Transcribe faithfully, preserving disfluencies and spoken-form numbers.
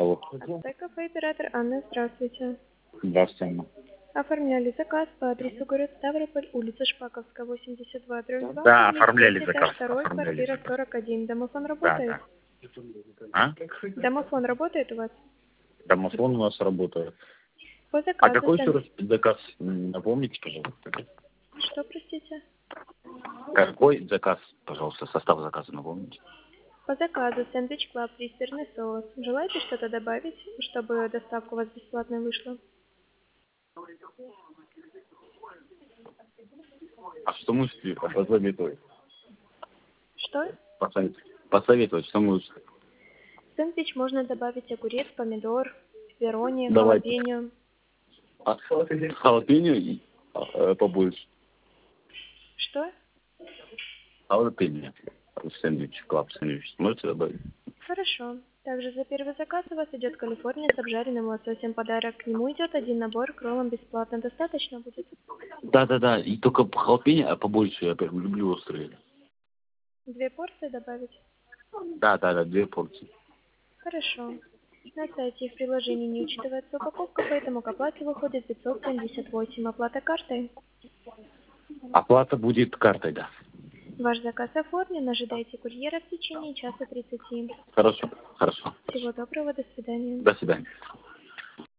Алло. Кафе оператор Анна, здравствуйте. Здравствуйте. Оформляли заказ по адресу город Ставрополь, улица Шпаковская, восемьдесят два, дробь два, Да, кабинет оформляли пять, этаж заказ. второй, Оформляли квартира заказ. сорок один. Домофон Да, работает? да. А? Домофон работает у вас? Домофон у нас работает. По А заказу какой еще сэнд- раз заказ? М, Напомните, пожалуйста. Что, простите? Какой заказ, пожалуйста, состав заказа напомните. По заказу сэндвич клаб, ристерный соус. Желаете что-то добавить, чтобы доставка у вас бесплатно вышла? А что можете посоветовать? Что? Посоветовать, посоветовать, что можете? В сэндвич можно добавить огурец, помидор, пепперони, Давайте. халапеньо. А халапеньо и а, побольше. Что? Халапеньо. Сэндвич, клаб сэндвич. Можете добавить? Хорошо. Также за первый заказ у вас идет Калифорния с обжаренным лососем подарок. К нему идет один набор к роллам бесплатно. Достаточно будет? Да-да-да, и только халапеньо, а побольше, я прям люблю острые. Две порции добавить? Да-да-да, две порции. Хорошо. На сайте и в приложении не учитывается упаковка, поэтому к оплате выходит пятьсот семьдесят восемь. Оплата картой. Оплата будет картой, да. Ваш заказ оформлен. Ожидайте курьера в течение часа тридцати. Хорошо, хорошо. Всего доброго. До свидания. До свидания.